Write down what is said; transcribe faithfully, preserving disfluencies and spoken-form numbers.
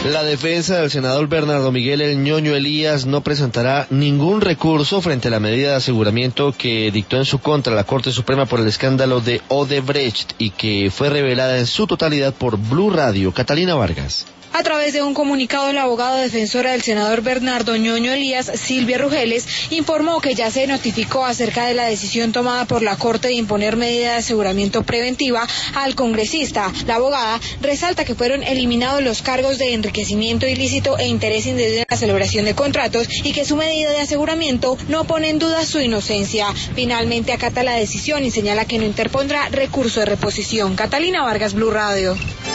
La defensa del senador Bernardo Miguel El Ñoño Elías no presentará ningún recurso frente a la medida de aseguramiento que dictó en su contra la Corte Suprema por el escándalo de Odebrecht y que fue revelada en su totalidad por Blue Radio. Catalina Vargas. A través de un comunicado, la abogada defensora del senador Bernardo Ñoño Elías, Silvia Rugeles, informó que ya se notificó acerca de la decisión tomada por la Corte de imponer medida de aseguramiento preventiva al congresista. La abogada resalta que fueron eliminados los cargos de enriquecimiento ilícito e interés indebido en la celebración de contratos y que su medida de aseguramiento no pone en duda su inocencia. Finalmente acata la decisión y señala que no interpondrá recurso de reposición. Catalina Vargas, Blue Radio.